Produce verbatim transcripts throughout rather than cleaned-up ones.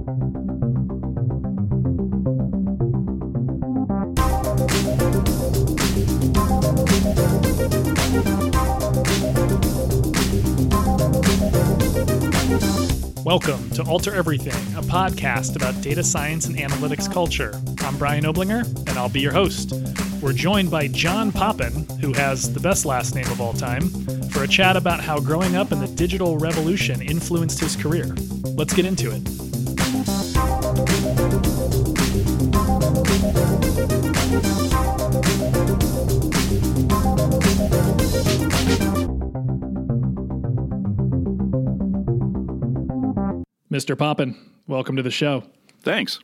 Welcome to Alter Everything, a podcast about data science and analytics culture. I'm Brian Oblinger, and I'll be your host. We're joined by John Poppin, who has the best last name of all time, for a chat about how growing up in the digital revolution influenced his career. Let's get into it. Mister Poppin, welcome to the show. Thanks.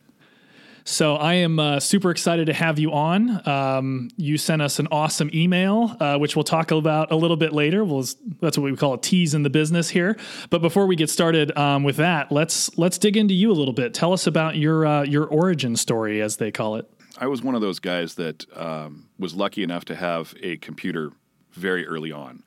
So I am uh, super excited to have you on. Um, you sent us an awesome email, uh, which we'll talk about a little bit later. We'll, that's what we call a tease in the business here. But before we get started um, with that, let's let's dig into you a little bit. Tell us about your uh, your origin story, as they call it. I was one of those guys that um, was lucky enough to have a computer very early on.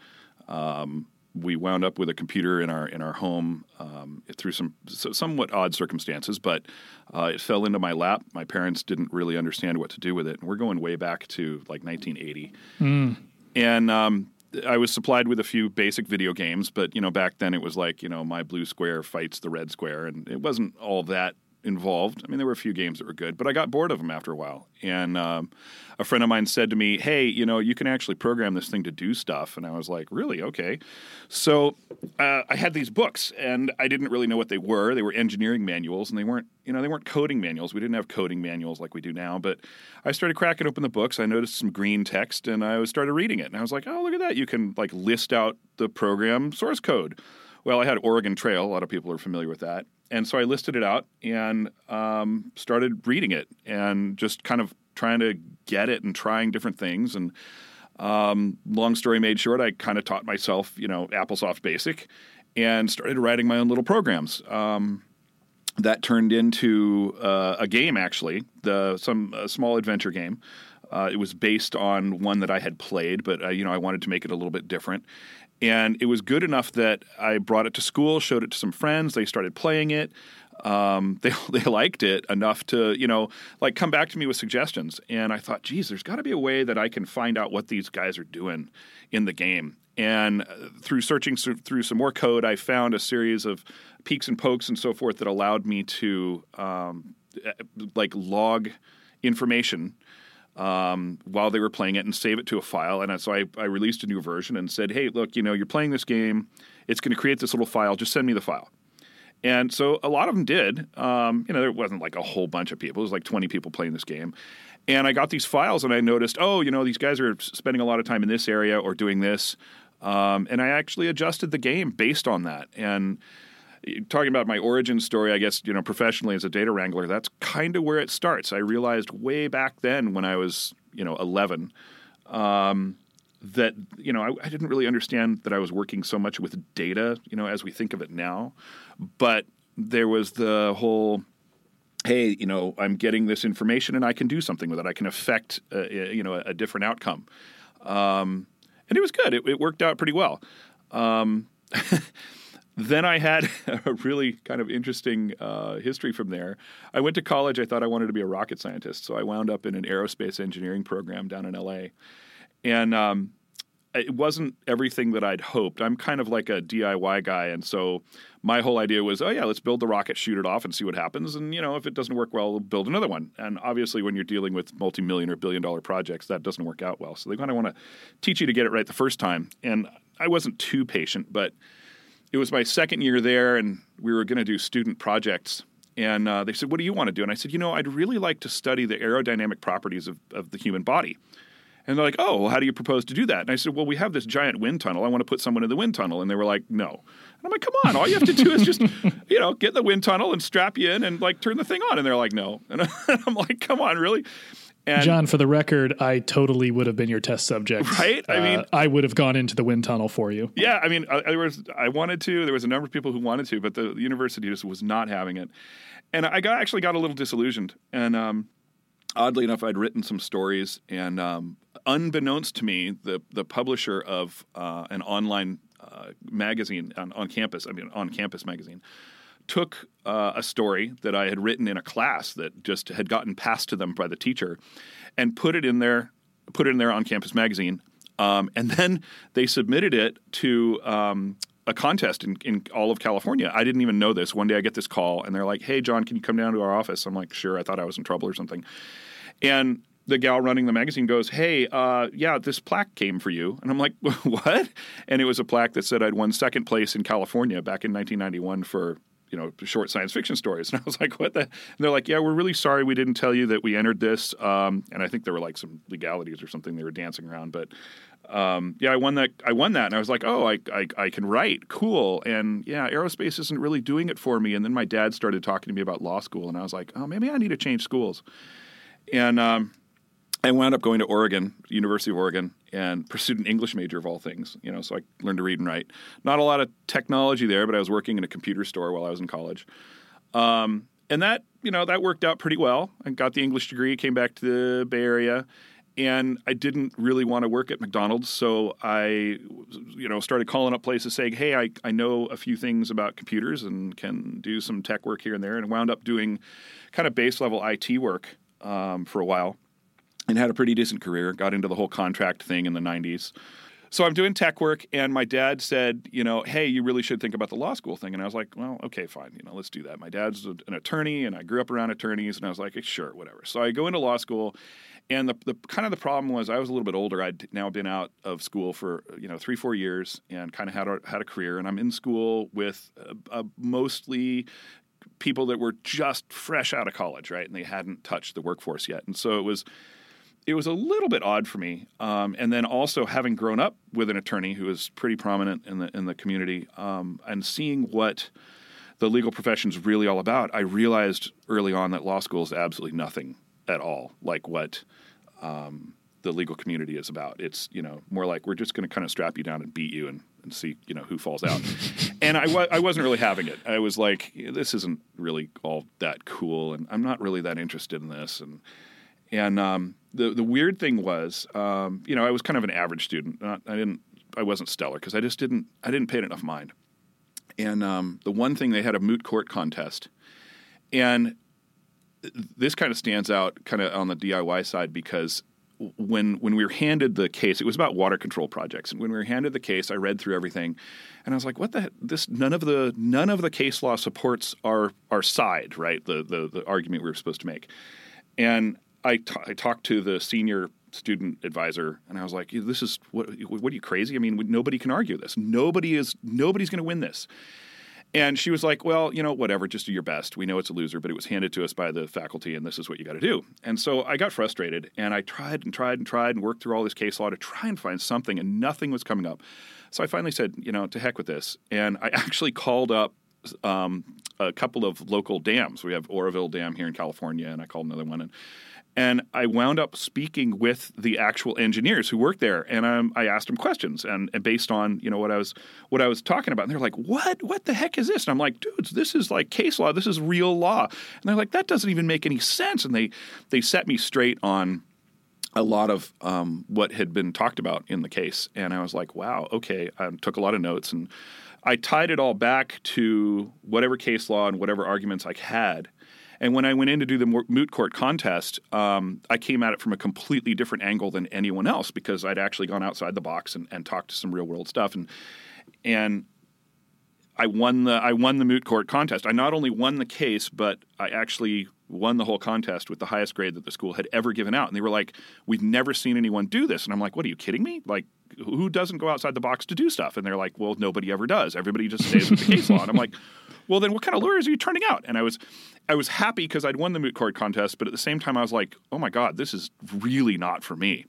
Um, we wound up with a computer in our in our home um, through some so somewhat odd circumstances, but uh, it fell into my lap. My parents didn't really understand what to do with it, and we're going way back to like nineteen eighty. Mm. And um, I was supplied with a few basic video games, but you know back then it was like you know my blue square fights the red square, and it wasn't all that involved. I mean, there were a few games that were good, but I got bored of them after a while. And um, a friend of mine said to me, hey, you know, you can actually program this thing to do stuff. And I was like, really? Okay. So uh, I had these books, and I didn't really know what they were. They were engineering manuals, and they weren't, you know, they weren't coding manuals. We didn't have coding manuals like we do now. But I started cracking open the books. I noticed some green text, and I started reading it. And I was like, oh, look at that. You can, like, list out the program source code. Well, I had Oregon Trail. A lot of people are familiar with that. And so I listed it out and um, started reading it and just kind of trying to get it and trying different things. And um, long story made short, I kind of taught myself, you know, AppleSoft Basic and started writing my own little programs. Um, that turned into uh, a game, actually, the some a small adventure game. Uh, it was based on one that I had played, but uh, you know, I wanted to make it a little bit different. And it was good enough that I brought it to school, showed it to some friends. They started playing it. Um, they they liked it enough to, you know, like come back to me with suggestions. And I thought, geez, there's got to be a way that I can find out what these guys are doing in the game. And through searching through some more code, I found a series of peeks and pokes and so forth that allowed me to um, like log information Um, while they were playing it and save it to a file. And so I, I released a new version and said, hey, look, you know, you're playing this game. It's going to create this little file. Just send me the file. And so a lot of them did. Um, you know, there wasn't like a whole bunch of people. It was like twenty people playing this game. And I got these files and I noticed, oh, you know, these guys are spending a lot of time in this area or doing this. Um, and I actually adjusted the game based on that. And talking about my origin story, I guess, you know, professionally as a data wrangler, that's kind of where it starts. I realized way back then when I was, you know, eleven, um, that, you know, I, I didn't really understand that I was working so much with data, you know, as we think of it now. But there was the whole, hey, you know, I'm getting this information and I can do something with it. I can affect, uh, you know, a, a different outcome. Um, and it was good. It, it worked out pretty well. Um Then I had a really kind of interesting uh, history from there. I went to college. I thought I wanted to be a rocket scientist, so I wound up in an aerospace engineering program down in L A. And um, it wasn't everything that I'd hoped. I'm kind of like a D I Y guy, and so my whole idea was, oh, yeah, let's build the rocket, shoot it off, and see what happens. And, you know, if it doesn't work well, we'll build another one. And obviously when you're dealing with multi-million or billion-dollar projects, that doesn't work out well. So they kind of want to teach you to get it right the first time. And I wasn't too patient, but it was my second year there, and we were going to do student projects. And uh, they said, what do you want to do? And I said, you know, I'd really like to study the aerodynamic properties of, of the human body. And they're like, oh, well, how do you propose to do that? And I said, well, we have this giant wind tunnel. I want to put someone in the wind tunnel. And they were like, no. And I'm like, come on, all you have to do is just, you know, get in the wind tunnel and strap you in and, like, turn the thing on. And they're like, no. And I'm like, come on, really? And John, for the record, I totally would have been your test subject. Right? I mean, uh, I would have gone into the wind tunnel for you. Yeah, I mean, I, I was I wanted to. There was a number of people who wanted to, but the university just was not having it. And I got actually got a little disillusioned. And um, oddly enough, I'd written some stories, and um, unbeknownst to me, the the publisher of uh, an online uh, magazine on, on campus, I mean, on campus magazine, took uh, a story that I had written in a class that just had gotten passed to them by the teacher, and put it in there, put it in their on-campus magazine, um, and then they submitted it to um, a contest in, in all of California. I didn't even know this. One day I get this call, and they're like, "Hey, John, can you come down to our office?" I'm like, "Sure." I thought I was in trouble or something, and the gal running the magazine goes, "Hey, uh, yeah, this plaque came for you." And I'm like, "What?" And it was a plaque that said I'd won second place in California back in nineteen ninety-one for, you know, short science fiction stories. And I was like, "What the?" And they're like, "Yeah, we're really sorry we didn't tell you that we entered this." Um, and I think there were like some legalities or something they were dancing around. But um, yeah, I won that. I won that, and I was like, "Oh, I, I I can write, cool." And yeah, aerospace isn't really doing it for me. And then my dad started talking to me about law school, and I was like, "Oh, maybe I need to change schools." And um, I wound up going to Oregon, University of Oregon, and pursued an English major of all things. You know, so I learned to read and write. Not a lot of technology there, but I was working in a computer store while I was in college, um, and that you know that worked out pretty well. I got the English degree, came back to the Bay Area, and I didn't really want to work at McDonald's, so I, you know, started calling up places saying, "Hey, I I know a few things about computers and can do some tech work here and there," and wound up doing kind of base level I T work um, for a while. And had a pretty decent career, got into the whole contract thing in the nineties. So I'm doing tech work, and my dad said, you know, "Hey, you really should think about the law school thing." And I was like, "Well, okay, fine, you know, let's do that." My dad's an attorney, and I grew up around attorneys, and I was like, sure, whatever. So I go into law school, and the, the kind of the problem was I was a little bit older. I'd now been out of school for, you know, three, four years and kind of had a, had a career, and I'm in school with uh, uh, mostly people that were just fresh out of college, right? And they hadn't touched the workforce yet. And so it was... It was a little bit odd for me, um, and then also having grown up with an attorney who was pretty prominent in the in the community, um, and seeing what the legal profession is really all about, I realized early on that law school is absolutely nothing at all like what um, the legal community is about. It's, you know, more like we're just going to kind of strap you down and beat you and, and see, you know, who falls out. And I, wa- I wasn't really having it. I was like, this isn't really all that cool, and I'm not really that interested in this, and. And um, the the weird thing was, um, you know, I was kind of an average student. Not, I didn't, I wasn't stellar because I just didn't, I didn't pay it enough mind. And um, the one thing, they had a moot court contest, and this kind of stands out, kind of on the D I Y side, because when when we were handed the case, it was about water control projects. And when we were handed the case, I read through everything, and I was like, "What the? This none of the none of the case law supports our our side, right? The the the argument we were supposed to make." And I, t- I talked to the senior student advisor, and I was like, "This is what? What are you, crazy? I mean, nobody can argue this. Nobody is. Nobody's going to win this." And she was like, "Well, you know, whatever. Just do your best. We know it's a loser, but it was handed to us by the faculty, and this is what you got to do." And so I got frustrated, and I tried and tried and tried and worked through all this case law to try and find something, and nothing was coming up. So I finally said, "You know, to heck with this." And I actually called up um, a couple of local dams. We have Oroville Dam here in California, and I called another one, and. And I wound up speaking with the actual engineers who worked there, and um, I asked them questions, and, and based on, you know, what I was what I was talking about, and they're like, "What? What the heck is this?" And I'm like, "Dudes, this is like case law. This is real law." And they're like, "That doesn't even make any sense." And they they set me straight on a lot of um, what had been talked about in the case, and I was like, "Wow, okay." I took a lot of notes, and I tied it all back to whatever case law and whatever arguments I had. And when I went in to do the moot court contest, um, I came at it from a completely different angle than anyone else because I'd actually gone outside the box and, and talked to some real world stuff. And and I won the I won the moot court contest. I not only won the case, but I actually won the whole contest with the highest grade that the school had ever given out. And they were like, "We've never seen anyone do this." And I'm like, "What, are you kidding me? Like, who doesn't go outside the box to do stuff?" And they're like, "Well, nobody ever does. Everybody just stays with the case law." And I'm like, "Well, then what kind of lawyers are you turning out?" And I was I was happy because I'd won the moot court contest, but at the same time I was like, "Oh my God, this is really not for me."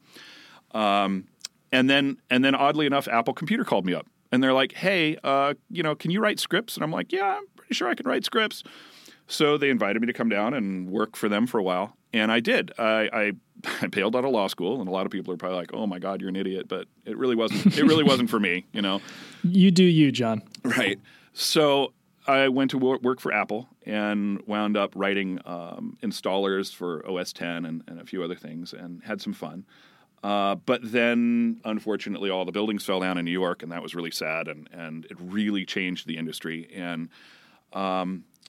Um, and then and then oddly enough, Apple Computer called me up, and they're like, "Hey, uh, you know, can you write scripts?" And I'm like, "Yeah, I'm pretty sure I can write scripts." So they invited me to come down and work for them for a while, and I did. I, I I bailed out of law school, and a lot of people are probably like, "Oh my God, you're an idiot," but it really wasn't. It really wasn't for me, you know. You do you, John. Right. So I went to work for Apple and wound up writing um, installers for O S ten and, and a few other things, and had some fun. Uh, but then, unfortunately, all the buildings fell down in New York, and that was really sad, and, and it really changed the industry. And um,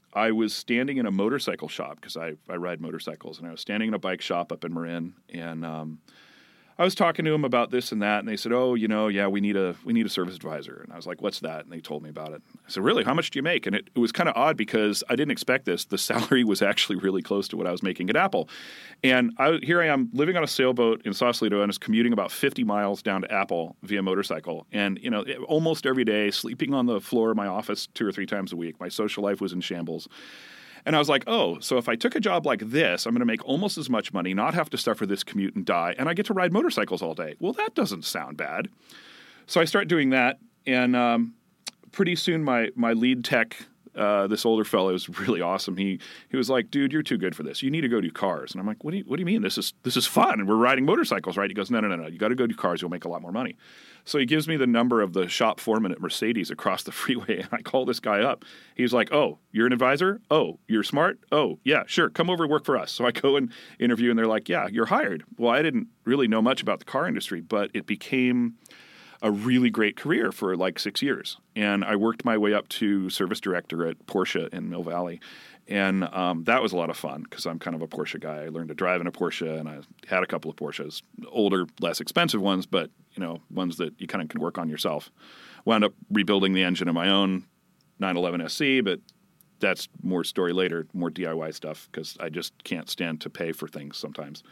I was standing in a motorcycle shop because I, I ride motorcycles, and I was standing in a bike shop up in Marin, and um, I was talking to them about this and that, and they said, "Oh, you know, yeah, we need a we need a service advisor." And I was like, "What's that?" And they told me about it. I said, "Really? How much do you make?" And it, it was kind of odd because I didn't expect this. The salary was actually really close to what I was making at Apple. And I, here I am living on a sailboat in Sausalito, and I was commuting about fifty miles down to Apple via motorcycle. And, you know, almost every day, sleeping on the floor of my office two or three times a week. My social life was in shambles. And I was like, oh, so if I took a job like this, I'm going to make almost as much money, not have to suffer this commute and die, and I get to ride motorcycles all day. Well, that doesn't sound bad. So I start doing that, and um, pretty soon my my lead tech, uh, this older fellow, was really awesome. He he was like, dude, you're too good for this. You need to go do cars. And I'm like, what do you what do you mean? This is this is fun, and we're riding motorcycles, right? He goes, no, no, no, no. You got to go do cars. You'll make a lot more money. So he gives me the number of the shop foreman at Mercedes across the freeway, and I call this guy up. He's like, oh, you're an advisor? Oh, you're smart? Oh, yeah, sure. Come over and work for us. So I go and interview, and they're like, yeah, you're hired. Well, I didn't really know much about the car industry, but it became a really great career for like six years. And I worked my way up to service director at Porsche in Mill Valley. And um, that was a lot of fun because I'm kind of a Porsche guy. I learned to drive in a Porsche, and I had a couple of Porsches, older, less expensive ones, but you know, ones that you kind of can work on yourself. Wound up rebuilding the engine of my own nine eleven S C, but that's more story later, more D I Y stuff because I just can't stand to pay for things sometimes.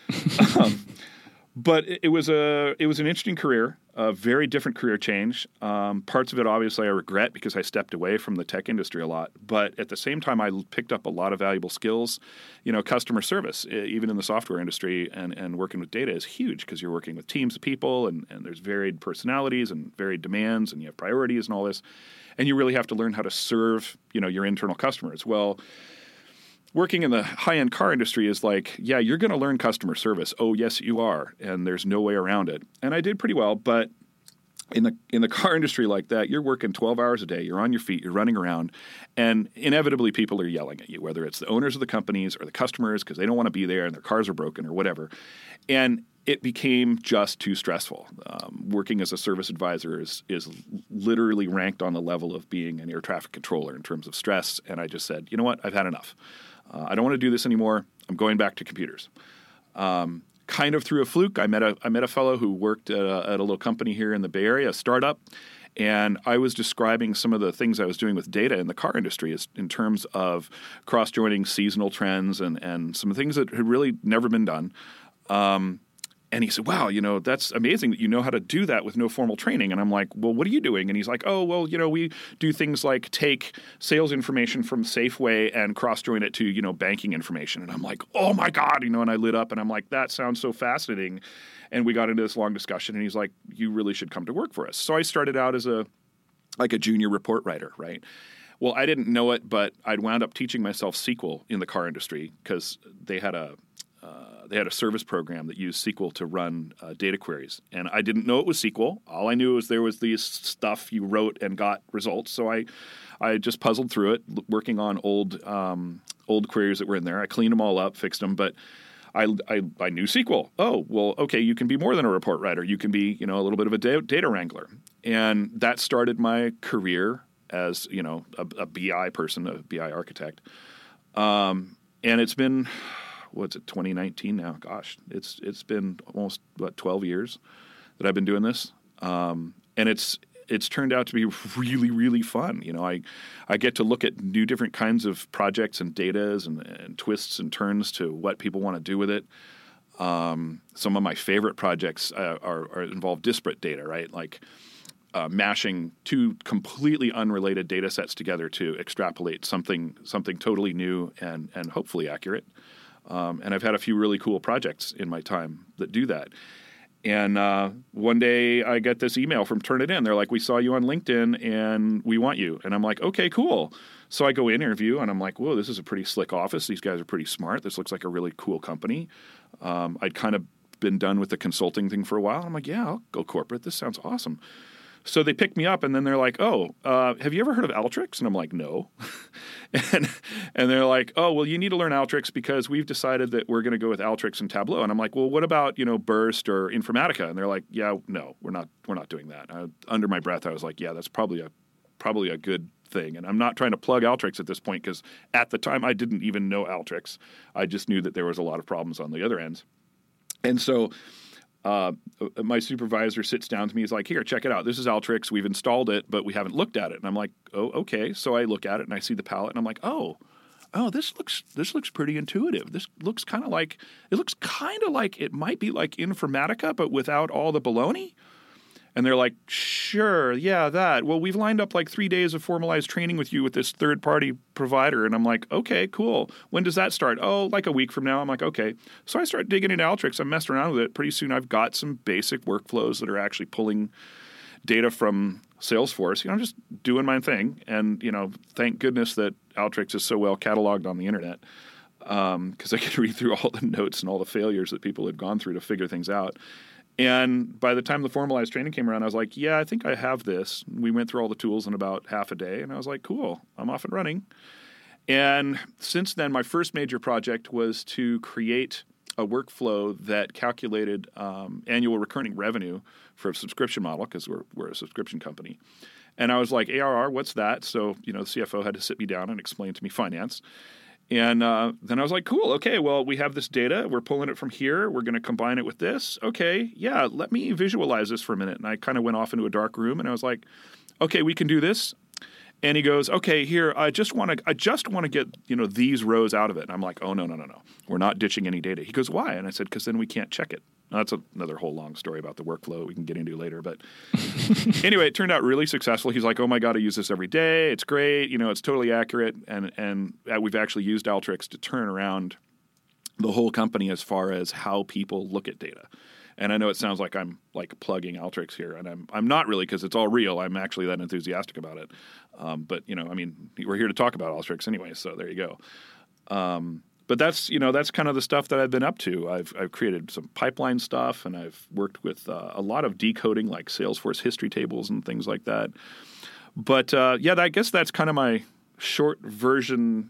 um, But it was a it was an interesting career, a very different career change. Um, parts of it, obviously, I regret because I stepped away from the tech industry a lot. But at the same time, I picked up a lot of valuable skills. You know, customer service, even in the software industry, and, and working with data is huge because you're working with teams of people, and, and there's varied personalities and varied demands, and you have priorities and all this. And you really have to learn how to serve, you know, your internal customers. Well, working in the high-end car industry is like, yeah, you're going to learn customer service. Oh, yes, you are, and there's no way around it. And I did pretty well, but in the in the car industry like that, you're working twelve hours a day, you're on your feet, you're running around, and inevitably people are yelling at you, whether it's the owners of the companies or the customers because they don't want to be there and their cars are broken or whatever. And it became just too stressful. Um, working as a service advisor is is literally ranked on the level of being an air traffic controller in terms of stress, and I just said, you know what, I've had enough. Uh, I don't want to do this anymore. I'm going back to computers. Um, kind of through a fluke, I met a I met a fellow who worked at a, at a little company here in the Bay Area, a startup, and I was describing some of the things I was doing with data in the car industry as, in terms of cross-joining seasonal trends and, and some things that had really never been done. Um, And he said, wow, you know, that's amazing that you know how to do that with no formal training. And I'm like, well, what are you doing? And he's like, oh, well, you know, we do things like take sales information from Safeway and cross-join it to, you know, banking information. And I'm like, oh, my God, you know, and I lit up and I'm like, that sounds so fascinating. And we got into this long discussion and he's like, you really should come to work for us. So I started out as a like a junior report writer, right? Well, I didn't know it, but I'd wound up teaching myself S Q L in the car industry because they had a Uh, they had a service program that used S Q L to run uh, data queries. And I didn't know it was S Q L. All I knew was there was this stuff you wrote and got results. So I I just puzzled through it, working on old um, old queries that were in there. I cleaned them all up, fixed them, but I, I, I knew S Q L. Oh, well, okay, you can be more than a report writer. You can be, you know, a little bit of a da- data wrangler. And that started my career as, you know, a, a B I person, a B I architect. Um, and it's been... what's it, twenty nineteen now? Gosh, it's it's been almost, what, twelve years that I've been doing this. Um, and it's it's turned out to be really, really fun. You know, I I get to look at new different kinds of projects and datas and, and twists and turns to what people want to do with it. Um, some of my favorite projects uh, are, are involve disparate data, right? Like uh, mashing two completely unrelated data sets together to extrapolate something something totally new and and hopefully accurate. Um, and I've had a few really cool projects in my time that do that. And uh, one day I get this email from Turnitin. They're like, we saw you on LinkedIn and we want you. And I'm like, okay, cool. So I go interview and I'm like, whoa, this is a pretty slick office. These guys are pretty smart. This looks like a really cool company. Um, I'd kind of been done with the consulting thing for a while. I'm like, yeah, I'll go corporate. This sounds awesome. So they pick me up and then they're like, oh, uh, have you ever heard of Alteryx? And I'm like, no. and and they're like, oh, well, you need to learn Alteryx because we've decided that we're going to go with Alteryx and Tableau. And I'm like, well, what about, you know, Burst or Informatica? And they're like, yeah, no, we're not we're not doing that. I, under my breath, I was like, yeah, that's probably a probably a good thing. And I'm not trying to plug Alteryx at this point because at the time I didn't even know Alteryx. I just knew that there was a lot of problems on the other ends. And so uh, my supervisor sits down to me. He's like, here, check it out. This is Alteryx. We've installed it, but we haven't looked at it. And I'm like, oh, okay. So I look at it and I see the palette and I'm like, oh, oh, this looks this looks pretty intuitive. This looks kind of like it looks kind of like it might be like Informatica, but without all the baloney. And they're like, sure, yeah, that. Well, we've lined up like three days of formalized training with you with this third-party provider. And I'm like, okay, cool. When does that start? Oh, like a week from now. I'm like, okay. So I start digging into Alteryx. I'm messing around with it. Pretty soon I've got some basic workflows that are actually pulling data from Salesforce. You know, I'm just doing my thing. And, you know, thank goodness that Alteryx is so well cataloged on the internet because um, I could read through all the notes and all the failures that people had gone through to figure things out. And by the time the formalized training came around, I was like, yeah, I think I have this. We went through all the tools in about half a day, and I was like, cool, I'm off and running. And since then, my first major project was to create a workflow that calculated um, annual recurring revenue for a subscription model, because we're, we're a subscription company. And I was like, A R R, what's that? So, you know, the C F O had to sit me down and explain to me finance. And uh, then I was like, cool, okay, well, we have this data. We're pulling it from here. We're going to combine it with this. Okay, yeah, let me visualize this for a minute. And I kind of went off into a dark room, and I was like, okay, we can do this. And he goes, okay, here, I just want to I just want to get, you know, these rows out of it. And I'm like, oh, no, no, no, no. We're not ditching any data. He goes, why? And I said, because then we can't check it. Now, that's another whole long story about the workflow we can get into later. But anyway, it turned out really successful. He's like, oh, my God, I use this every day. It's great. You know, it's totally accurate. And, and we've actually used Alteryx to turn around the whole company as far as how people look at data. And I know it sounds like I'm like plugging Alteryx here, and I'm I'm not really because it's all real. I'm actually that enthusiastic about it. Um, but, you know, I mean, we're here to talk about Alteryx anyway, so there you go. Um, but that's, you know, that's kind of the stuff that I've been up to. I've I've created some pipeline stuff, and I've worked with uh, a lot of decoding like Salesforce history tables and things like that. But, uh, yeah, I guess that's kind of my short version,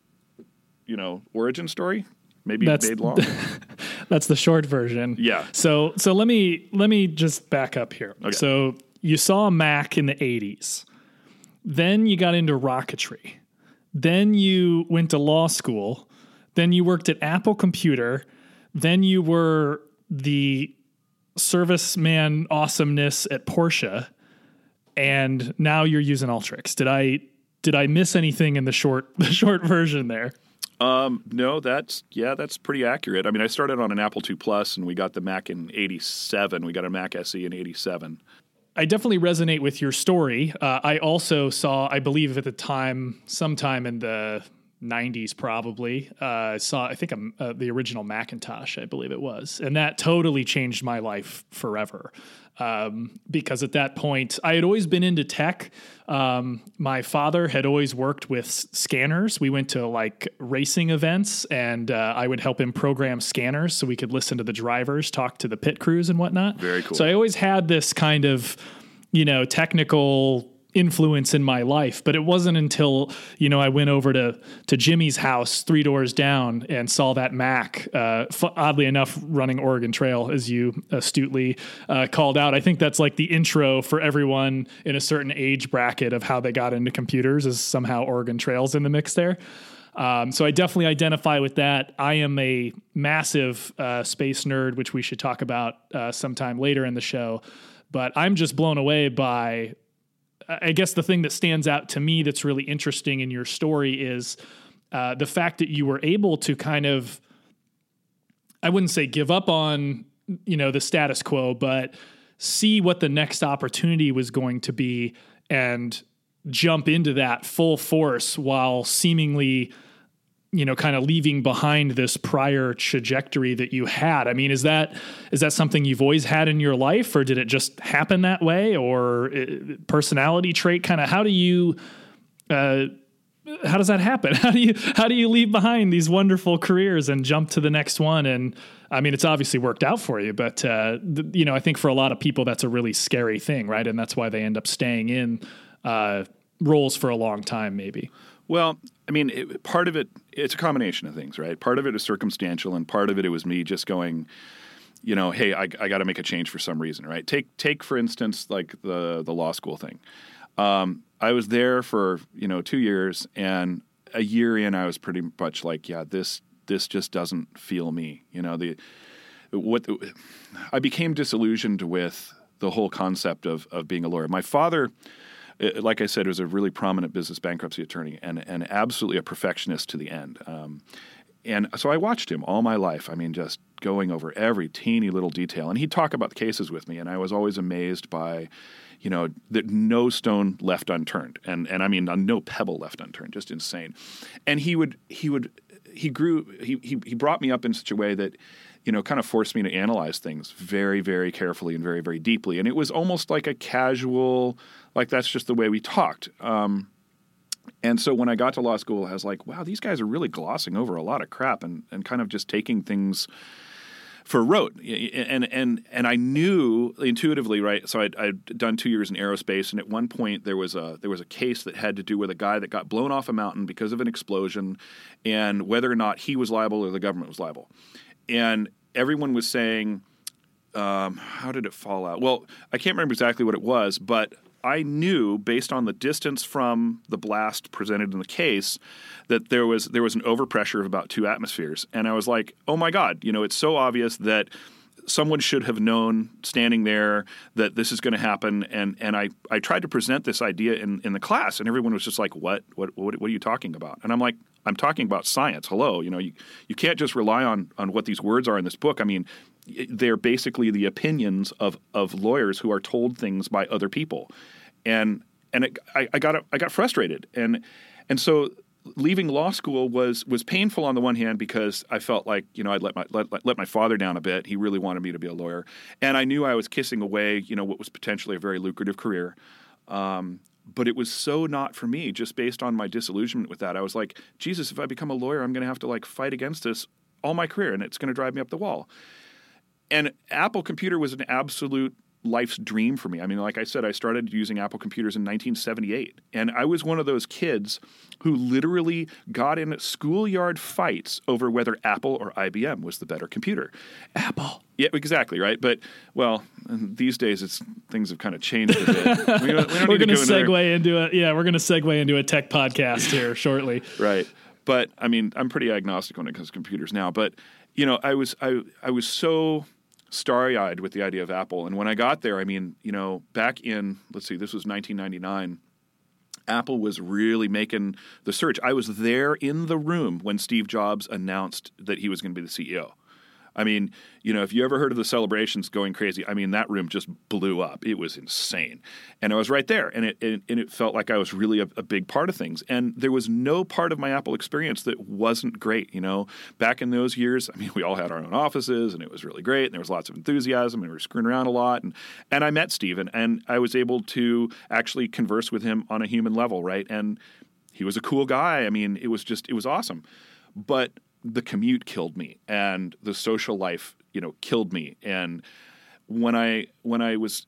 you know, origin story. Maybe that's, made long. That's the short version. Yeah. So so let me let me just back up here. Okay. So you saw a Mac in the eighties. Then you got into rocketry. Then you went to law school. Then you worked at Apple Computer. Then you were the serviceman awesomeness at Porsche. And now you're using Alteryx. Did I did I miss anything in the short the short version there? Um, no, that's, yeah, that's pretty accurate. I mean, I started on an Apple two Plus and we got the Mac in eighty-seven. We got a Mac S E in eighty-seven. I definitely resonate with your story. Uh, I also saw, I believe at the time, sometime in the nineties probably, uh, saw, I think um, uh, the original Macintosh, I believe it was. And that totally changed my life forever. Um, because at that point, I had always been into tech. Um, my father had always worked with s- scanners. We went to like racing events, and uh, I would help him program scanners so we could listen to the drivers, talk to the pit crews and whatnot. Very cool. So I always had this kind of, you know, technical influence in my life, but it wasn't until, you know, I went over to, to Jimmy's house three doors down and saw that Mac, uh, f- oddly enough, running Oregon Trail, as you astutely uh, called out. I think that's like the intro for everyone in a certain age bracket of how they got into computers, is somehow Oregon Trail's in the mix there. Um, so I definitely identify with that. I am a massive uh, space nerd, which we should talk about uh, sometime later in the show, but I'm just blown away by, I guess the thing that stands out to me that's really interesting in your story is uh, the fact that you were able to kind of, I wouldn't say give up on, you know, the status quo, but see what the next opportunity was going to be and jump into that full force while seemingly, you know, kind of leaving behind this prior trajectory that you had. I mean, is that is that something you've always had in your life, or did it just happen that way, or uh, personality trait? Kind of how do you, uh, how does that happen? How do you how do you leave behind these wonderful careers and jump to the next one? And I mean, it's obviously worked out for you, but uh, th- you know, I think for a lot of people that's a really scary thing, right? And that's why they end up staying in uh, roles for a long time, maybe. Well, I mean, it, part of it, it's a combination of things, right? Part of it is circumstantial, and part of it, it was me just going, you know, hey, I, I got to make a change for some reason, right? Take, take for instance, like the the law school thing. Um, I was there for, you know, two years, and a year in, I was pretty much like, yeah, this this just doesn't feel me. You know, the what I became disillusioned with the whole concept of of being a lawyer. My father, like I said, was a really prominent business bankruptcy attorney and and absolutely a perfectionist to the end. Um, and so I watched him all my life. I mean, just going over every teeny little detail, and he'd talk about the cases with me, and I was always amazed by, you know, that no stone left unturned, and and I mean no pebble left unturned, just insane. And he would he would he grew he he he brought me up in such a way that, you know, kind of forced me to analyze things very, very carefully and very, very deeply. And it was almost like a casual, like that's just the way we talked. Um, and so when I got to law school, I was like, wow, these guys are really glossing over a lot of crap and, and kind of just taking things for rote. And and and I knew intuitively, right? So I'd, I'd done two years in aerospace, and at one point there was a there was a case that had to do with a guy that got blown off a mountain because of an explosion, and whether or not he was liable or the government was liable. And everyone was saying, um, how did it fall out? Well, I can't remember exactly what it was, but I knew based on the distance from the blast presented in the case that there was there was an overpressure of about two atmospheres. And I was like, oh my God, you know, it's so obvious that someone should have known standing there that this is going to happen. And and I, I tried to present this idea in, in the class, and everyone was just like, what? what? What what are you talking about? And I'm like, I'm talking about science. Hello. You know, you, you can't just rely on, on what these words are in this book. I mean, they're basically the opinions of, of lawyers who are told things by other people. And and it, I, I got I got frustrated. And and so leaving law school was was painful on the one hand because I felt like, you know, I'd let my let, let my father down a bit. He really wanted me to be a lawyer. And I knew I was kissing away, you know, what was potentially a very lucrative career. Um, but it was so not for me, just based on my disillusionment with that. I was like, Jesus, if I become a lawyer, I'm going to have to like fight against this all my career, and it's going to drive me up the wall. And Apple Computer was an absolute life's dream for me. I mean, like I said, I started using Apple computers in nineteen seventy-eight, and I was one of those kids who literally got in schoolyard fights over whether Apple or I B M was the better computer. Apple. Yeah, exactly, right? But, well, these days it's things have kind of changed a bit. We don't, we don't we're going to go segue there. into a yeah, we're going to segue into a tech podcast here shortly. Right. But I mean, I'm pretty agnostic when it comes to computers now, but you know, I was I I was so starry-eyed with the idea of Apple. And when I got there, I mean, you know, back in, let's see, this was nineteen ninety-nine, Apple was really making the surge. I was there in the room when Steve Jobs announced that he was going to be the C E O. I mean, you know, if you ever heard of the celebrations going crazy, I mean, that room just blew up. It was insane. And I was right there, and it and, and it felt like I was really a, a big part of things. And there was no part of my Apple experience that wasn't great, you know. Back in those years, I mean, we all had our own offices, and it was really great, and there was lots of enthusiasm, and we were screwing around a lot. And, and I met Steve, and, and I was able to actually converse with him on a human level, right? And he was a cool guy. I mean, it was just, it was awesome. But the commute killed me, and the social life, you know, killed me. And when I when I was,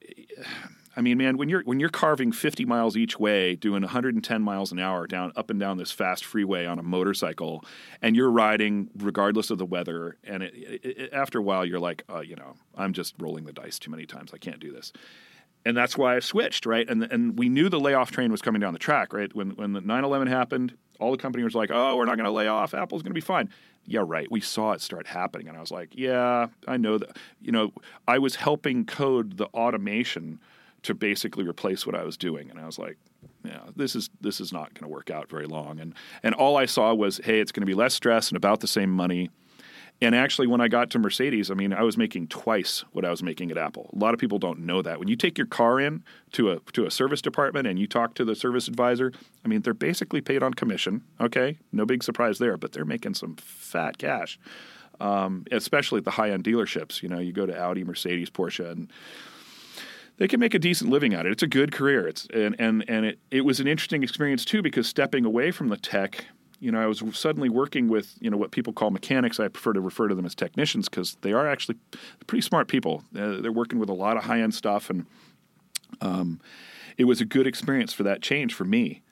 I mean, man, when you're when you're carving fifty miles each way, doing one hundred ten miles an hour down up and down this fast freeway on a motorcycle, and you're riding regardless of the weather, and it, it, it, after a while, you're like, uh, you know, I'm just rolling the dice too many times. I can't do this. And that's why I switched, right? And and we knew the layoff train was coming down the track, right? When when the nine eleven happened, all the company was like, oh, we're not going to lay off. Apple's going to be fine. Yeah, right. We saw it start happening. And I was like, yeah, I know that. You know, I was helping code the automation to basically replace what I was doing. And I was like, yeah, this is this is not going to work out very long. And and all I saw was, hey, it's going to be less stress and about the same money. And actually, when I got to Mercedes, I mean, I was making twice what I was making at Apple. A lot of people don't know that. When you take your car in to a to a service department and you talk to the service advisor, I mean, they're basically paid on commission. Okay, no big surprise there, but they're making some fat cash, um, especially at the high-end dealerships. You know, you go to Audi, Mercedes, Porsche, and they can make a decent living at it. It's a good career. It's and and and it it was an interesting experience too, because stepping away from the tech, you know, I was suddenly working with, you know, what people call mechanics. I prefer to refer to them as technicians because they are actually pretty smart people. Uh, they're working with a lot of high-end stuff, and um, it was a good experience for that change for me.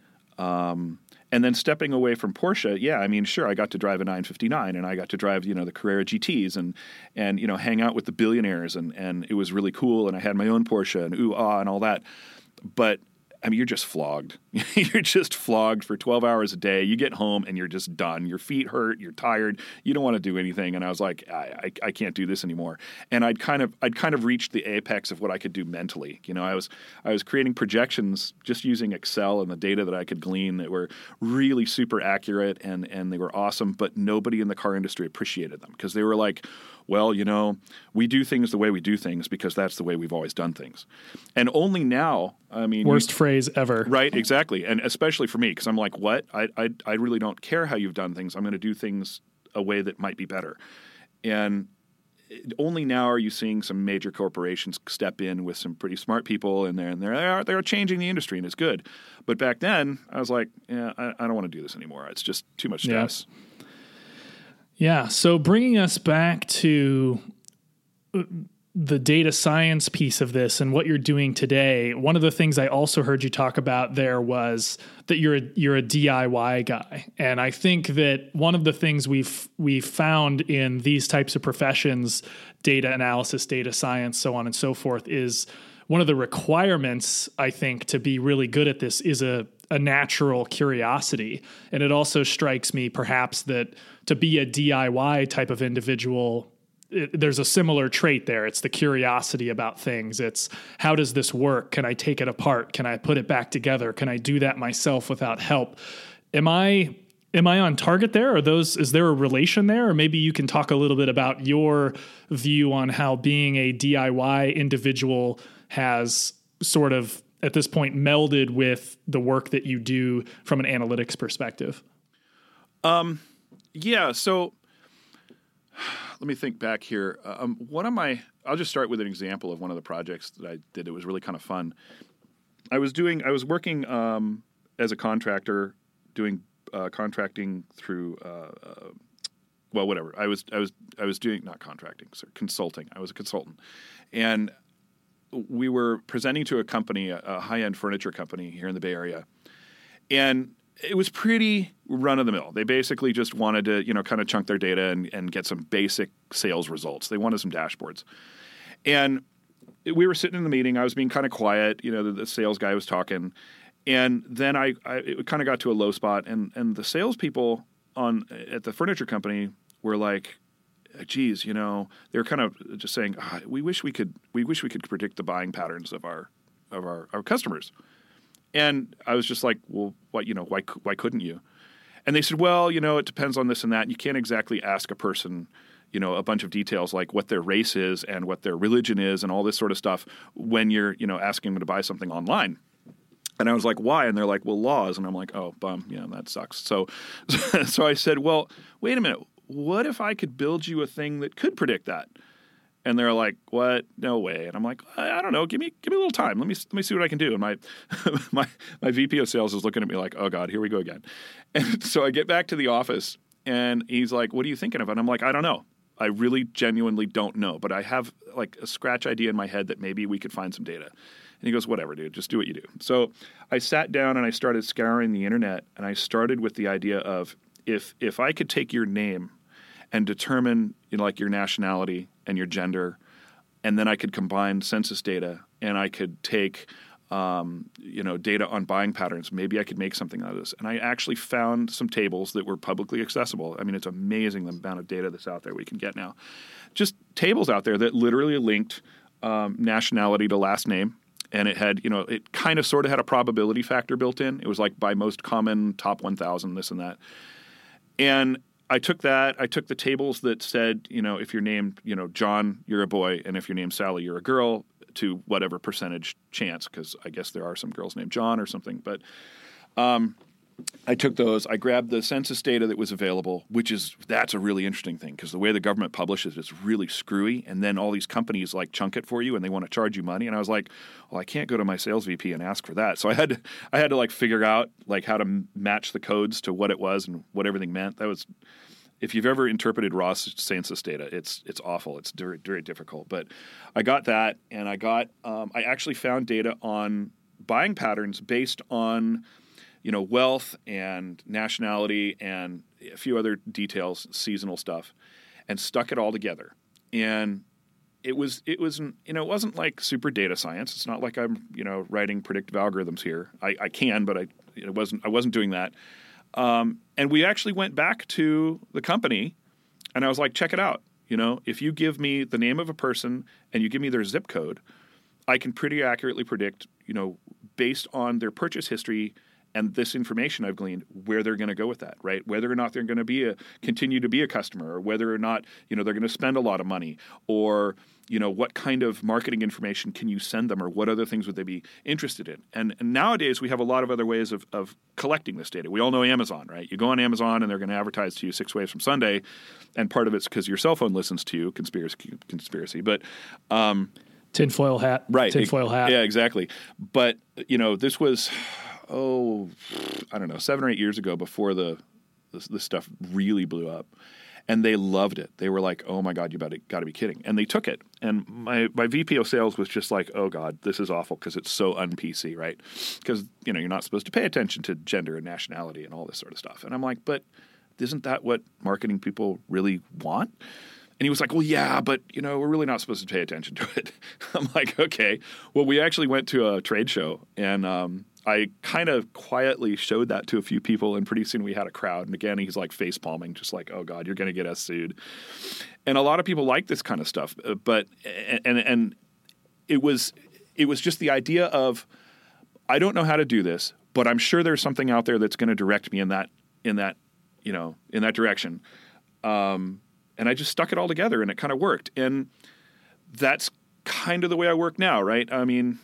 Um, and then stepping away from Porsche, yeah, I mean, sure, I got to drive a nine fifty-nine, and I got to drive, you know, the Carrera G Ts, and and you know, hang out with the billionaires, and and it was really cool. And I had my own Porsche, and ooh ah, and all that. But I mean, you're just flogged. You're just flogged for twelve hours a day. You get home and you're just done. Your feet hurt. You're tired. You don't want to do anything. And I was like, I, I, I can't do this anymore. And I'd kind of I'd kind of reached the apex of what I could do mentally. You know, I was I was creating projections just using Excel and the data that I could glean that were really super accurate and and they were awesome. But nobody in the car industry appreciated them because they were like, well, you know, we do things the way we do things because that's the way we've always done things. And only now, I mean... Worst you, phrase ever. Right, exactly. And especially for me, because I'm like, what? I, I I really don't care how you've done things. I'm going to do things a way that might be better. And only now are you seeing some major corporations step in with some pretty smart people in there, and they're, they're changing the industry, and it's good. But back then, I was like, yeah, I, I don't want to do this anymore. It's just too much stress. Yeah. Yeah. So bringing us back to the data science piece of this and what you're doing today, one of the things I also heard you talk about there was that you're a, you're a D I Y guy. And I think that one of the things we've we've found in these types of professions, data analysis, data science, so on and so forth, is one of the requirements, I think, to be really good at this is a a natural curiosity. And it also strikes me perhaps that to be a D I Y type of individual, it, there's a similar trait there. It's the curiosity about things. It's how does this work? Can I take it apart? Can I put it back together? Can I do that myself without help? Am I am I on target there? Are those is there a relation there? Or maybe you can talk a little bit about your view on how being a D I Y individual has sort of at this point melded with the work that you do from an analytics perspective? Um, yeah. So let me think back here. Um, one of my, I'll just start with an example of one of the projects that I did. It was really kind of fun. I was doing, I was working um, as a contractor, doing uh, contracting through, uh, uh, well, whatever. I was, I was, I was doing not contracting, sorry, consulting. I was a consultant, and we were presenting to a company, a, a high-end furniture company here in the Bay Area, and it was pretty run-of-the-mill. They basically just wanted to, you know, kind of chunk their data and, and get some basic sales results. They wanted some dashboards. And we were sitting in the meeting. I was being kind of quiet. You know, the, the sales guy was talking. And then I, I it kind of got to a low spot, and, and the salespeople on at the furniture company were like, geez, you know, they were kind of just saying, oh, we wish we could, we wish we could predict the buying patterns of our, of our, our customers. And I was just like, well, what, you know, why, why couldn't you? And they said, well, you know, it depends on this and that. You can't exactly ask a person, you know, a bunch of details like what their race is and what their religion is and all this sort of stuff when you're, you know, asking them to buy something online. And I was like, why? And they're like, well, laws. And I'm like, oh, bum, yeah, that sucks. So, so I said, well, wait a minute. What if I could build you a thing that could predict that? And they're like, what? No way. And I'm like, I, I don't know. Give me give me a little time. Let me let me see what I can do. And my my my V P of sales is looking at me like, oh God, here we go again. And so I get back to the office and he's like, what are you thinking of? And I'm like, I don't know. I really genuinely don't know. But I have like a scratch idea in my head that maybe we could find some data. And he goes, whatever, dude, just do what you do. So I sat down and I started scouring the internet, and I started with the idea of if if I could take your name and determine, you know, like your nationality and your gender, and then I could combine census data, and I could take, um, you know, data on buying patterns. Maybe I could make something out of this. And I actually found some tables that were publicly accessible. I mean, it's amazing the amount of data that's out there we can get now. Just tables out there that literally linked um, nationality to last name. And it had, you know, it kind of sort of had a probability factor built in. It was like by most common, top one thousand, this and that. And I took that. I took the tables that said, you know, if you're named, you know, John, you're a boy, and if you're named Sally, you're a girl, to whatever percentage chance, because I guess there are some girls named John or something. But um, I took those. I grabbed the census data that was available, which is that's a really interesting thing because the way the government publishes it's really screwy, and then all these companies like chunk it for you and they want to charge you money. And I was like, well, I can't go to my sales V P and ask for that. So I had to, I had to like figure out like how to m- match the codes to what it was and what everything meant. That was, if you've ever interpreted raw census data, it's it's awful. It's very very difficult. But I got that, and I got um, I actually found data on buying patterns based on, you know, wealth and nationality and a few other details, seasonal stuff, and stuck it all together. And it was, it was, you know, it wasn't like super data science. It's not like I'm, you know, writing predictive algorithms here. I, I can, but I, it wasn't. I wasn't doing that. Um, and we actually went back to the company, and I was like, check it out. You know, if you give me the name of a person and you give me their zip code, I can pretty accurately predict, you know, based on their purchase history and this information I've gleaned, where they're going to go with that, right? Whether or not they're going to be a continue to be a customer, or whether or not, you know, they're going to spend a lot of money, or, you know, what kind of marketing information can you send them, or what other things would they be interested in? And, and nowadays we have a lot of other ways of, of collecting this data. We all know Amazon, right? You go on Amazon and they're going to advertise to you six waves from Sunday, and part of it's because your cell phone listens to you. Conspiracy, conspiracy, but. Um, Tinfoil hat. Right. Tinfoil hat. Yeah, exactly. But, you know, this was, oh, I don't know, seven or eight years ago before the this, this stuff really blew up. And they loved it. They were like, oh, my God, you got to be kidding. And they took it. And my, my V P of sales was just like, oh, God, this is awful because it's so un-P C, right? Because, you know, you're not supposed to pay attention to gender and nationality and all this sort of stuff. And I'm like, but isn't that what marketing people really want? And he was like, well, yeah, but, you know, we're really not supposed to pay attention to it. I'm like, okay. Well, we actually went to a trade show, and um, I kind of quietly showed that to a few people, and pretty soon we had a crowd. And again, he's like face palming, just like, oh, God, you're going to get us sued. And a lot of people like this kind of stuff. But and and it was it was just the idea of, I don't know how to do this, but I'm sure there's something out there that's going to direct me in that in that, you know, in that direction. Um And I just stuck it all together, and it kind of worked. And that's kind of the way I work now, right? I mean,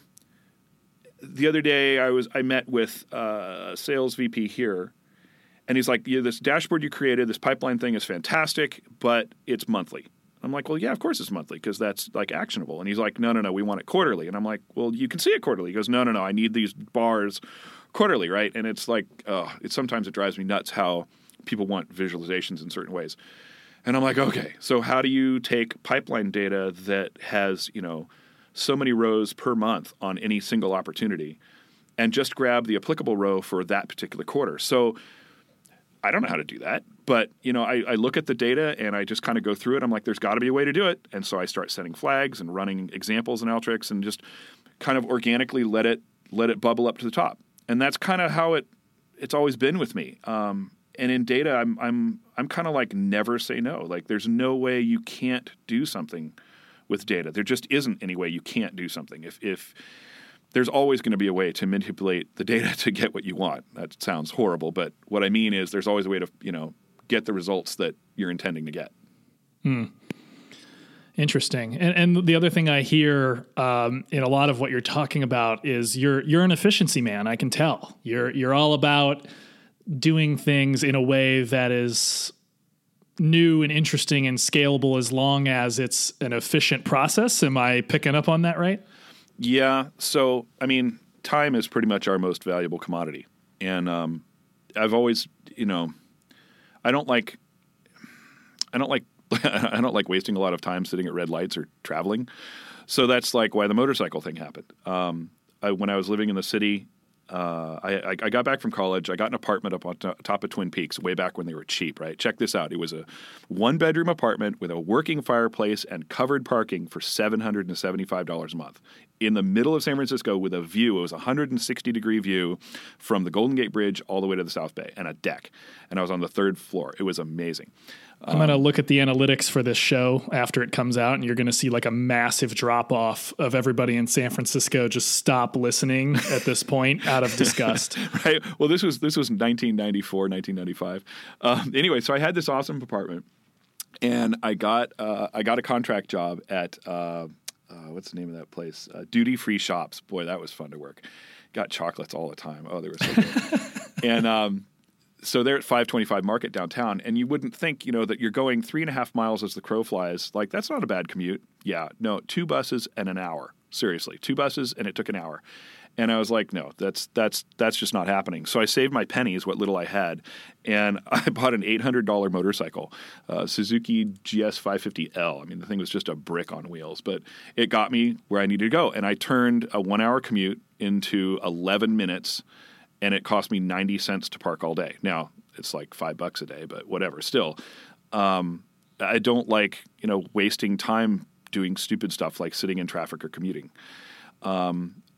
the other day I was I met with uh, a sales V P here, and he's like, yeah, this dashboard you created, this pipeline thing is fantastic, but it's monthly. I'm like, well, yeah, of course it's monthly because that's like actionable. And he's like, no, no, no, we want it quarterly. And I'm like, well, you can see it quarterly. He goes, no, no, no, I need these bars quarterly, right? And it's like, oh, it sometimes it drives me nuts how people want visualizations in certain ways. And I'm like, okay, so how do you take pipeline data that has, you know, so many rows per month on any single opportunity and just grab the applicable row for that particular quarter? So I don't know how to do that, but, you know, I, I look at the data and I just kind of go through it. I'm like, there's got to be a way to do it. And so I start setting flags and running examples in Alteryx and just kind of organically let it let it bubble up to the top. And that's kind of how it it's always been with me. Um, And in data, I'm I'm I'm kind of like never say no. Like there's no way you can't do something with data. There just isn't any way you can't do something. If if there's always going to be a way to manipulate the data to get what you want. That sounds horrible, but what I mean is there's always a way to, you know, get the results that you're intending to get. Hmm. Interesting. And and the other thing I hear um, in a lot of what you're talking about is you're you're an efficiency man. I can tell. You're you're all about doing things in a way that is new and interesting and scalable as long as it's an efficient process. Am I picking up on that right? Yeah. So, I mean, time is pretty much our most valuable commodity. And um, I've always, you know, I don't like, I don't like, I don't like wasting a lot of time sitting at red lights or traveling. So that's like why the motorcycle thing happened. Um, I, when I was living in the city, Uh, I, I got back from college. I got an apartment up on to- top of Twin Peaks way back when they were cheap, right? Check this out. It was a one-bedroom apartment with a working fireplace and covered parking for seven hundred seventy-five dollars a month in the middle of San Francisco with a view. It was a one hundred sixty degree view from the Golden Gate Bridge all the way to the South Bay and a deck. And I was on the third floor. It was amazing. I'm going to look at the analytics for this show after it comes out, and you're going to see like a massive drop off of everybody in San Francisco just stop listening at this point out of disgust. Right. Well, this was this was nineteen ninety-four, nineteen ninety-five. Um, anyway, so I had this awesome apartment, and I got uh, I got a contract job at uh, uh, what's the name of that place? Uh, Duty Free Shops. Boy, that was fun to work. Got chocolates all the time. Oh, they were so good. and um, So they're at five twenty-five Market downtown, and you wouldn't think, you know, that you're going three and a half miles as the crow flies. Like, that's not a bad commute. Yeah, no, two buses and an hour. Seriously, two buses, and it took an hour. And I was like, no, that's that's that's just not happening. So I saved my pennies, what little I had, and I bought an eight hundred dollars motorcycle, uh, Suzuki G S five fifty L. I mean, the thing was just a brick on wheels, but it got me where I needed to go. And I turned a one-hour commute into eleven minutes, and it cost me ninety cents to park all day. Now, it's like five bucks a day, but whatever. Still, um, I don't like, you know, wasting time doing stupid stuff like sitting in traffic or commuting. Um,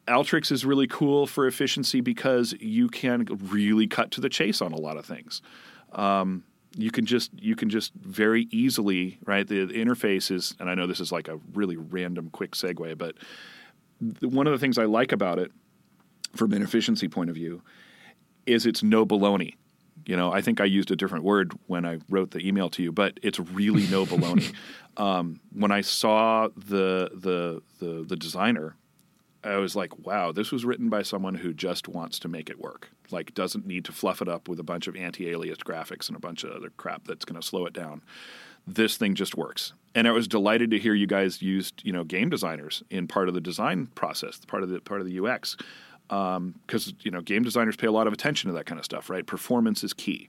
Alteryx is really cool for efficiency because you can really cut to the chase on a lot of things. Um, you can just you can just very easily, right? The, the interface is, and I know this is like a really random quick segue, but th- one of the things I like about it from an efficiency point of view is it's no baloney. You know, I think I used a different word when I wrote the email to you, but it's really no baloney. Um, when I saw the, the the the designer, I was like, wow, this was written by someone who just wants to make it work. Like, doesn't need to fluff it up with a bunch of anti-aliased graphics and a bunch of other crap that's going to slow it down. This thing just works. And I was delighted to hear you guys used, you know, game designers in part of the design process, part of the part of the U X. Because, um, you know, game designers pay a lot of attention to that kind of stuff, right? Performance is key.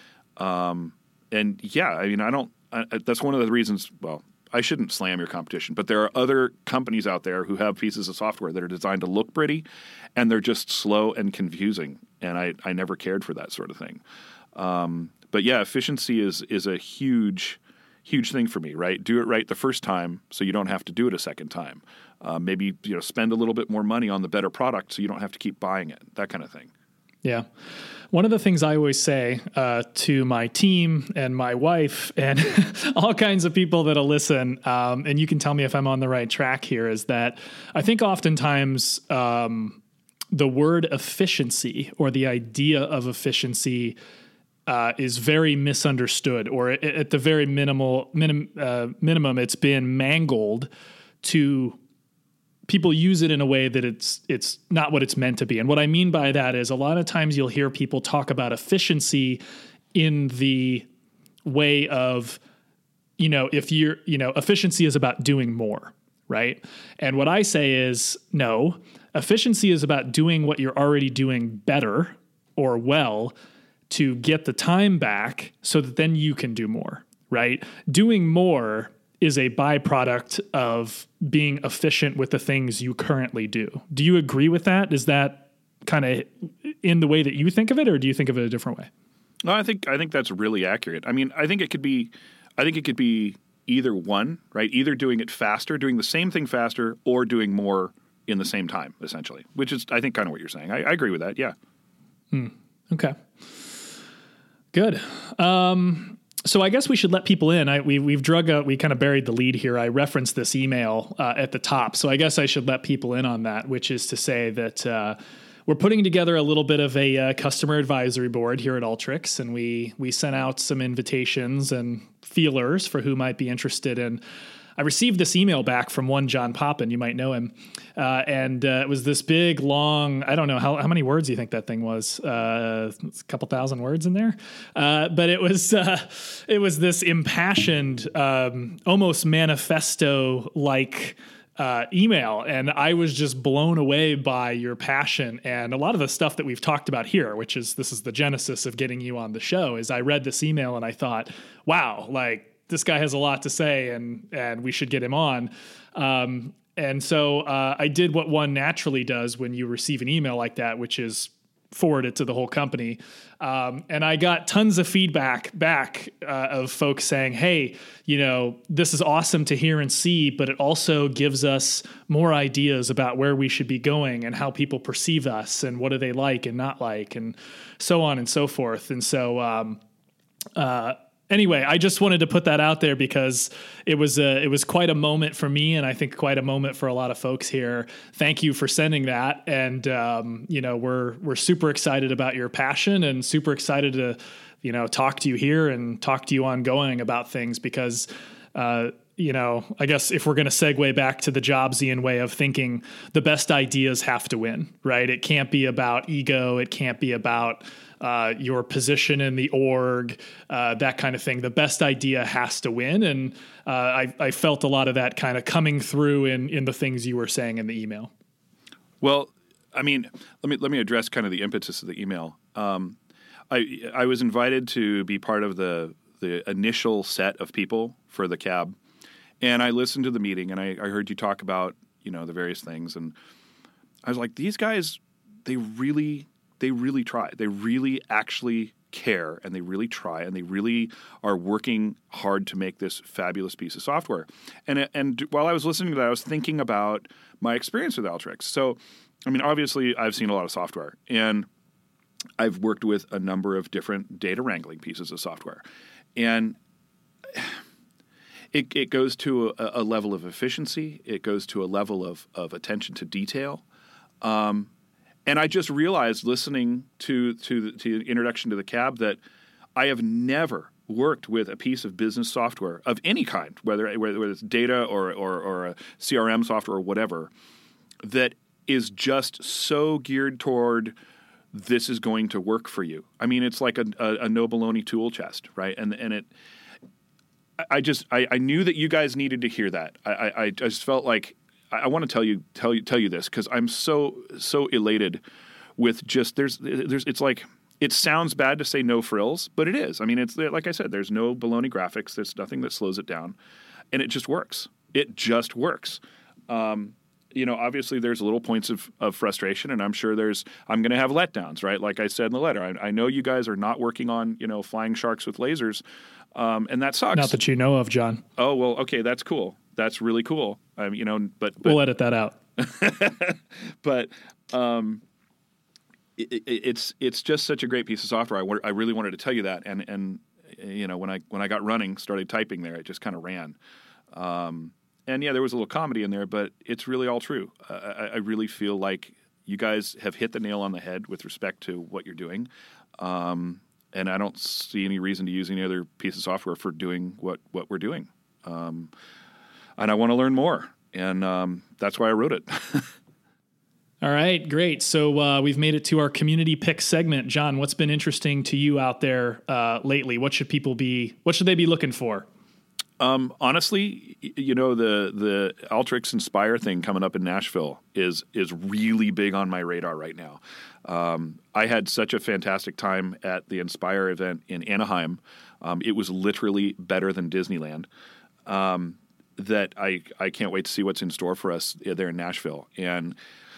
Um, and, yeah, I mean, I don't I, – that's one of the reasons – well, I shouldn't slam your competition, but there are other companies out there who have pieces of software that are designed to look pretty, and they're just slow and confusing, and I, I never cared for that sort of thing. Um, but, yeah, efficiency is is a huge, huge thing for me, right? Do it right the first time so you don't have to do it a second time. Uh, maybe, you know, spend a little bit more money on the better product so you don't have to keep buying it, that kind of thing. Yeah. One of the things I always say uh, to my team and my wife and all kinds of people that'll listen, um, and you can tell me if I'm on the right track here, is that I think oftentimes um, the word efficiency or the idea of efficiency uh, is very misunderstood, or at, at the very minimal minim, uh, minimum, it's been mangled to people use it in a way that it's it's not what it's meant to be. And what I mean by that is a lot of times you'll hear people talk about efficiency in the way of, you know, if you're, you know, efficiency is about doing more, right? And what I say is, no, efficiency is about doing what you're already doing better or well to get the time back so that then you can do more, right? Doing more is a byproduct of being efficient with the things you currently do. Do you agree with that? Is that kind of in the way that you think of it, or do you think of it a different way? No, I think I think that's really accurate. I mean, I think it could be, I think it could be either one, right? Either doing it faster, doing the same thing faster, or doing more in the same time, essentially. Which is, I think, kind of what you're saying. I, I agree with that. Yeah. Hmm. Okay. Good. Um, So I guess we should let people in. I, we, we've drug out, we kind of buried the lead here. I referenced this email uh, at the top. So I guess I should let people in on that, which is to say that uh, we're putting together a little bit of a uh, customer advisory board here at Alteryx. And we we sent out some invitations and feelers for who might be interested in. I received this email back from one John Poppin, you might know him. Uh, and uh, it was this big, long, I don't know, how, how many words do you think that thing was? Uh, a couple thousand words in there. Uh, but it was uh, it was this impassioned, um, almost manifesto-like uh, email. And I was just blown away by your passion. And a lot of the stuff that we've talked about here, which is, this is the genesis of getting you on the show, is I read this email and I thought, wow, like, this guy has a lot to say, and and we should get him on. Um, and so uh, I did what one naturally does when you receive an email like that, which is forward it to the whole company. Um, and I got tons of feedback back uh, of folks saying, hey, you know, this is awesome to hear and see, but it also gives us more ideas about where we should be going and how people perceive us and what do they like and not like, and so on and so forth. And so, um, uh, Anyway, I just wanted to put that out there because it was a, it was quite a moment for me, and I think quite a moment for a lot of folks here. Thank you for sending that, and um, you know, we're we're super excited about your passion and super excited to, you know, talk to you here and talk to you ongoing about things because, uh, you know, I guess if we're going to segue back to the Jobsian way of thinking, the best ideas have to win, right? It can't be about ego. It can't be about Uh, your position in the org, uh, that kind of thing. The best idea has to win. And uh, I, I felt a lot of that kind of coming through in, in the things you were saying in the email. Well, I mean, let me let me address kind of the impetus of the email. Um, I I was invited to be part of the the initial set of people for the C A B, and I listened to the meeting, and I, I heard you talk about, you know, the various things, and I was like, these guys, they really. They really try. They really actually care, and they really try, and they really are working hard to make this fabulous piece of software. And and while I was listening to that, I was thinking about my experience with Alteryx. So I mean, obviously, I've seen a lot of software, and I've worked with a number of different data wrangling pieces of software, and it, it goes to a, a level of efficiency. It goes to a level of, of attention to detail. Um, and I just realized listening to, to, the, to the introduction to the cab that I have never worked with a piece of business software of any kind, whether, whether it's data or, or, or a C R M software or whatever, that is just so geared toward this is going to work for you. I mean, it's like a, a, a no baloney tool chest, right? And and it, I just I, I knew that you guys needed to hear that. I, I, I just felt like I, I want to tell you tell you tell you this because I'm so so elated with just there's there's it's like it sounds bad to say no frills, but it is. I mean, it's like I said, there's no baloney graphics. There's nothing that slows it down, and it just works. It just works. Um, You know, obviously there's little points of, of frustration, and I'm sure there's I'm going to have letdowns, right? Like I said in the letter, I, I know you guys are not working on, you know, flying sharks with lasers, um, and that sucks. Not that you know of, John. Oh, well, okay, that's cool. That's really cool. I mean, you know, but, but we'll edit that out. but um, it, it, it's it's just such a great piece of software. I, I really wanted to tell you that, and and you know, when I when I got running, started typing there, it just kind of ran. Um, And yeah, there was a little comedy in there, but it's really all true. Uh, I, I really feel like you guys have hit the nail on the head with respect to what you're doing. Um, and I don't see any reason to use any other piece of software for doing what, what we're doing. Um, and I want to learn more. And um, that's why I wrote it. All right, great. So uh, we've made it to our community pick segment. John, what's been interesting to you out there uh, lately? What should people be, what should they be looking for? Um, honestly, you know, the, the Alteryx Inspire thing coming up in Nashville is, is really big on my radar right now. Um, I had such a fantastic time at the Inspire event in Anaheim. Um, it was literally better than Disneyland. Um, that I, I can't wait to see what's in store for us there in Nashville. And,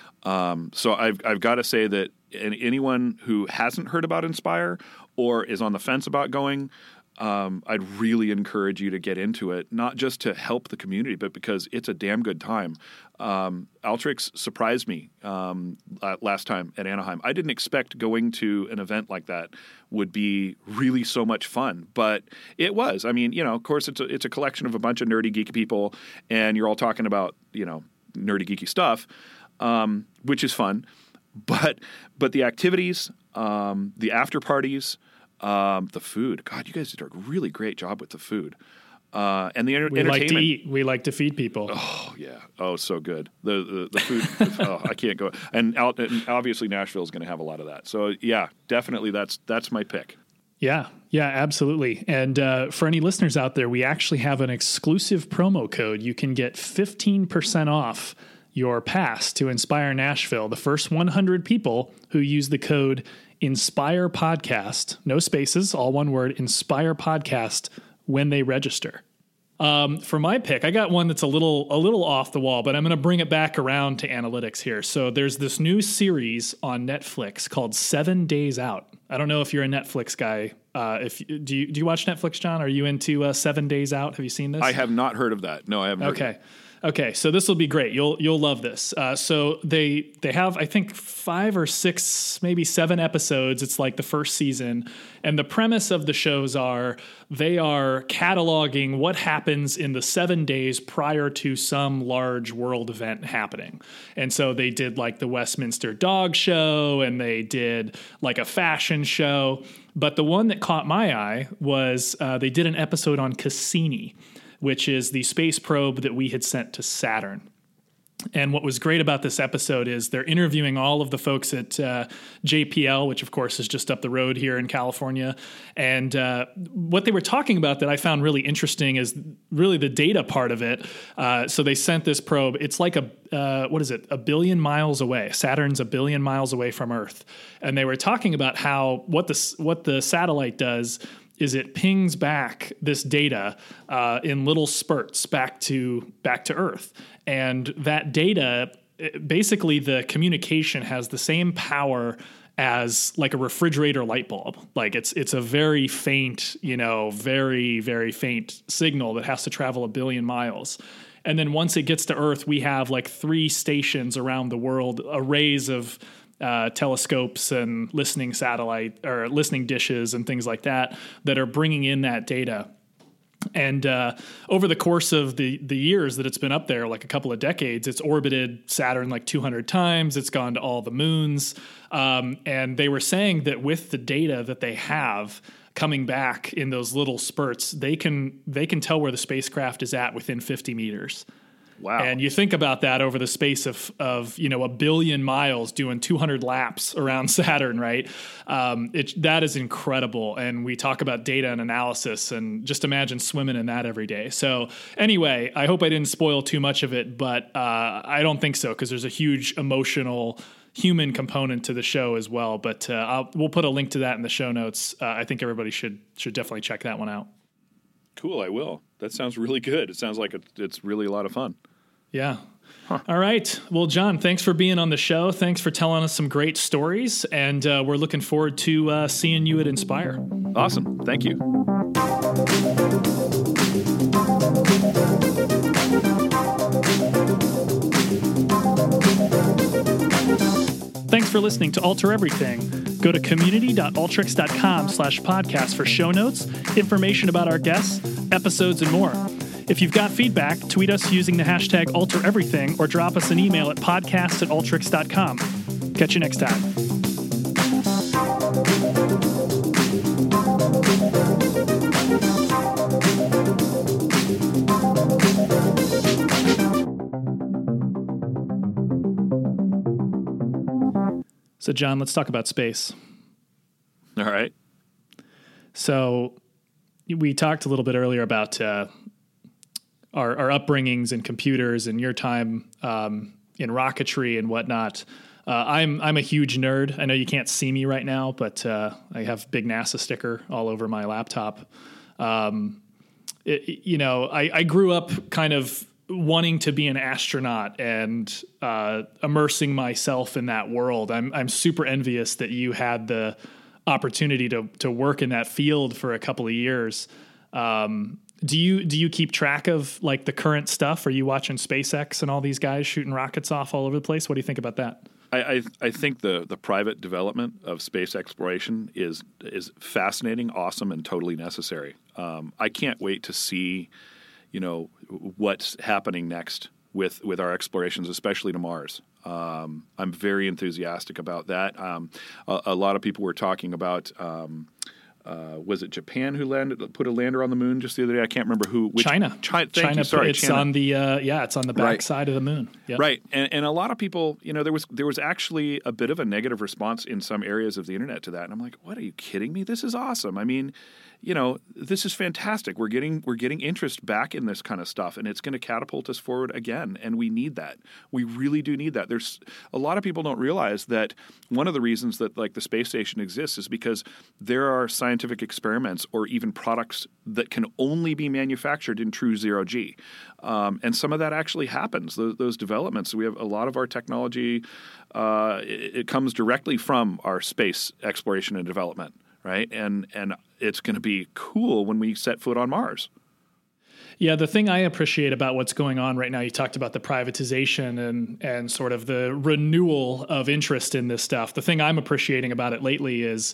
um, so I've, I've got to say that anyone who hasn't heard about Inspire or is on the fence about going, Um, I'd really encourage you to get into it, not just to help the community, but because it's a damn good time. Um, Alteryx surprised me um, last time at Anaheim. I didn't expect going to an event like that would be really so much fun, but it was. I mean, you know, of course, it's a, it's a collection of a bunch of nerdy, geeky people, and you're all talking about, you know, nerdy, geeky stuff, um, which is fun. But but the activities, um, the after parties, Um, the food. God, you guys did a really great job with the food. Uh, and the enter- we entertainment. We like to eat. We like to feed people. Oh, yeah. Oh, so good. The the, the food. oh, I can't go. And, out, and obviously Nashville is going to have a lot of that. So, yeah, definitely that's that's my pick. Yeah, yeah, absolutely. And uh, for any listeners out there, we actually have an exclusive promo code. You can get fifteen percent off your pass to Inspire Nashville. The first one hundred people who use the code Inspire Podcast, no spaces, all one word, Inspire Podcast, when they register. Um, for my pick, I got one that's a little a little off the wall, but I'm going to bring it back around to analytics here. So there's this new series on Netflix called Seven Days Out. I don't know if you're a Netflix guy. Uh, if do you do you watch Netflix, John? Are you into uh, Seven Days Out? Have you seen this? I have not heard of that. No, I haven't. Okay. Heard of it. Okay, so this will be great. You'll you'll love this. Uh, so they they have I think five or six, maybe seven episodes. It's like the first season, and the premise of the shows are they are cataloging what happens in the seven days prior to some large world event happening. And so they did like the Westminster Dog Show, and they did like a fashion show. But the one that caught my eye was uh, they did an episode on Cassini, which is the space probe that we had sent to Saturn. And what was great about this episode is they're interviewing all of the folks at uh, J P L, which of course is just up the road here in California. And uh, what they were talking about that I found really interesting is really the data part of it. Uh, so they sent this probe. It's like a, uh, what is it, a billion miles away. Saturn's a billion miles away from Earth. And they were talking about how what the, what the satellite does is it pings back this data uh, in little spurts back to back to Earth. And that data, basically the communication has the same power as like a refrigerator light bulb. Like it's it's a very faint, you know, very, very faint signal that has to travel a billion miles. And then once it gets to Earth, we have like three stations around the world, arrays of uh, telescopes and listening satellite or listening dishes and things like that that are bringing in that data. And uh, over the course of the the years that it's been up there, like a couple of decades, it's orbited Saturn like two hundred times. It's gone to all the moons. Um, and they were saying that with the data that they have coming back in those little spurts, they can they can tell where the spacecraft is at within fifty meters. Wow. And you think about that over the space of, of you know, a billion miles doing two hundred laps around Saturn, right? Um, it, that is incredible. And we talk about data and analysis, and just imagine swimming in that every day. So anyway, I hope I didn't spoil too much of it, but uh, I don't think so, because there's a huge emotional human component to the show as well. But uh, I'll, we'll put a link to that in the show notes. Uh, I think everybody should should definitely check that one out. Cool, I will. That sounds really good. It sounds like it, it's really a lot of fun. Yeah. Huh. All right. Well, John, thanks for being on the show. Thanks for telling us some great stories. And uh, we're looking forward to uh, seeing you at Inspire. Awesome. Thank you. Thanks for listening to Alter Everything. Go to community.alteryx.com slash podcast for show notes, information about our guests, episodes, and more. If you've got feedback, tweet us using the hashtag AlterEverything or drop us an email at podcast at alteryx dot com. Catch you next time. So, John, let's talk about space. All right. So we talked a little bit earlier about uh, our, our upbringings in computers and your time um, in rocketry and whatnot. Uh, I'm I'm a huge nerd. I know you can't see me right now, but uh, I have big NASA sticker all over my laptop. Um, it, you know, I, I grew up kind of wanting to be an astronaut and uh, immersing myself in that world. I'm I'm super envious that you had the opportunity to to work in that field for a couple of years. Um, do you do you keep track of like the current stuff? Are you watching SpaceX and all these guys shooting rockets off all over the place? What do you think about that? I, I, I think the, the private development of space exploration is is fascinating, awesome, and totally necessary. Um, I can't wait to see, you know, what's happening next with, with our explorations, especially to Mars. Um, I'm very enthusiastic about that. Um, a, a lot of people were talking about, um, uh, was it Japan who landed, put a lander on the moon just the other day? I can't remember who. Which, China. China. Thank China. you. Sorry, it's China. on the uh, yeah, it's on the back Right. side of the moon. Yep. Right, and, and a lot of people, you know, there was there was actually a bit of a negative response in some areas of the internet to that, and I'm like, what, are you kidding me? This is awesome. I mean, you know, this is fantastic. We're getting we're getting interest back in this kind of stuff, and it's going to catapult us forward again. And we need that. We really do need that. There's a lot of people don't realize that one of the reasons that like the space station exists is because there are scientific experiments or even products that can only be manufactured in true zero G, um, and some of that actually happens. Those, those developments. We have a lot of our technology. Uh, it, it comes directly from our space exploration and development. Right. And and it's going to be cool when we set foot on Mars. Yeah, the thing I appreciate about what's going on right now, you talked about the privatization and and sort of the renewal of interest in this stuff. The thing I'm appreciating about it lately is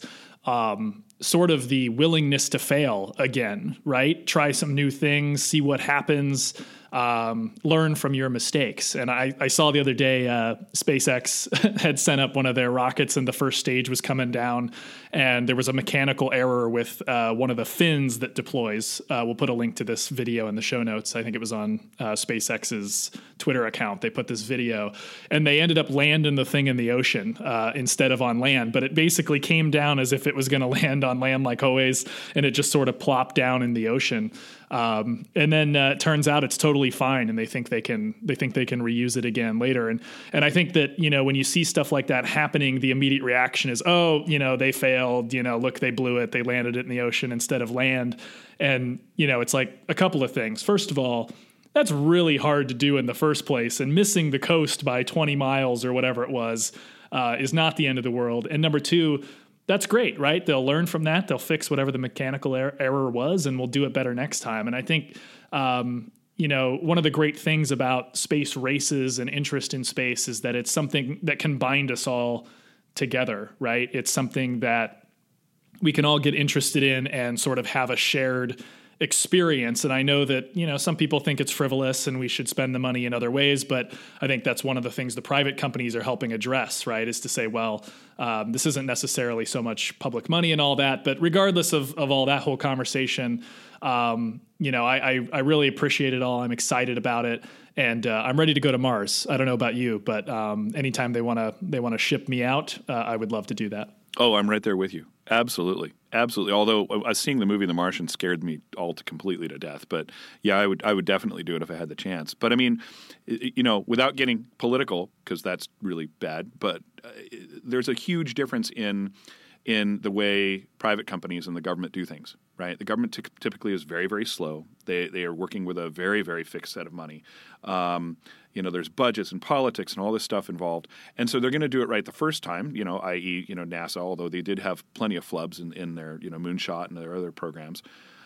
um, sort of the willingness to fail again, right? Try some new things, see what happens, um, learn from your mistakes. And I, I saw the other day uh, SpaceX had sent up one of their rockets and the first stage was coming down and there was a mechanical error with uh, one of the fins that deploys. Uh, we'll put a link to this video in the show notes. I think it was on uh, SpaceX's Twitter account. They put this video and they ended up landing the thing in the ocean uh, instead of on land. But it basically came down as if it was going to land on land like always, and it just sort of plopped down in the ocean. Um, and then uh, it turns out it's totally fine, and they think they can they think they can reuse it again later. And and I think that, you know, when you see stuff like that happening, the immediate reaction is, oh, you know, they failed. You know, look, they blew it. They landed it in the ocean instead of land. And you know, it's like a couple of things. First of all, that's really hard to do in the first place, and missing the coast by twenty miles or whatever it was uh, is not the end of the world. And number two, that's great, right? They'll learn from that. They'll fix whatever the mechanical er- error was, and we'll do it better next time. And I think, um, you know, one of the great things about space races and interest in space is that it's something that can bind us all together, right? It's something that we can all get interested in and sort of have a shared experience. And I know that, you know, some people think it's frivolous and we should spend the money in other ways, but I think that's one of the things the private companies are helping address, right? Is to say, well, um, this isn't necessarily so much public money and all that, but regardless of, of all that whole conversation, um, you know, I, I, I really appreciate it all. I'm excited about it. And uh, I'm ready to go to Mars. I don't know about you, but um, anytime they want to they want to ship me out, uh, I would love to do that. Oh, I'm right there with you. Absolutely. Absolutely. Although uh, seeing the movie The Martian scared me all to completely to death. But yeah, I would I would definitely do it if I had the chance. But I mean, you know, without getting political, because that's really bad, but uh, there's a huge difference in in the way private companies and the government do things, right? The government t- typically is very, very slow. They they are working with a very, very fixed set of money. Um, you know, there's budgets and politics and all this stuff involved. And so they're going to do it right the first time, you know, that is, you know, NASA, although they did have plenty of flubs in, in their, you know, Moonshot and their other programs.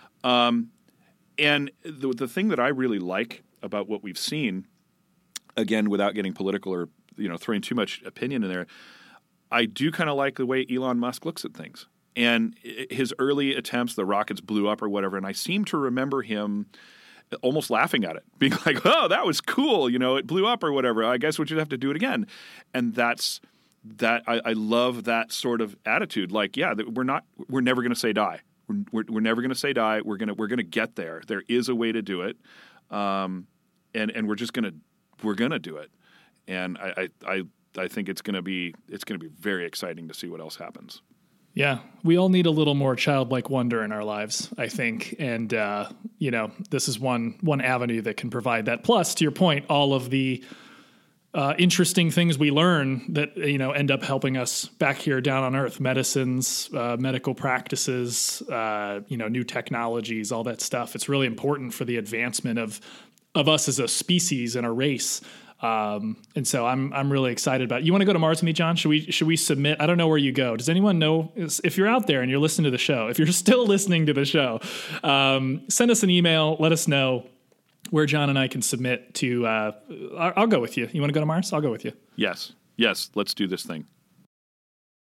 Um, and the, the thing that I really like about what we've seen, again, without getting political or, you know, throwing too much opinion in there, I do kind of like the way Elon Musk looks at things. And his early attempts, the rockets blew up or whatever, and I seem to remember him almost laughing at it, being like, oh, that was cool, you know, it blew up or whatever. I guess we should have to do it again. And that's that. I, I love that sort of attitude. Like, yeah, we're not, we're never going to say die. We're, we're, we're never going to say die. We're going to, we're going to get there. There is a way to do it. Um, and, and we're just going to, we're going to do it. And I, I, I, I think it's going to be, it's going to be very exciting to see what else happens. Yeah, we all need a little more childlike wonder in our lives, I think. And, uh, you know, this is one one avenue that can provide that. Plus, to your point, all of the uh, interesting things we learn that, you know, end up helping us back here down on Earth, medicines, uh, medical practices, uh, you know, new technologies, all that stuff. It's really important for the advancement of of us as a species and a race. Um, and so I'm, I'm really excited about it. You want to go to Mars with me, John? Should we, should we submit? I don't know where you go. Does anyone know if you're out there and you're listening to the show, if you're still listening to the show, um, send us an email. Let us know where John and I can submit to, uh, I'll go with you. You want to go to Mars? I'll go with you. Yes. Yes. Let's do this thing.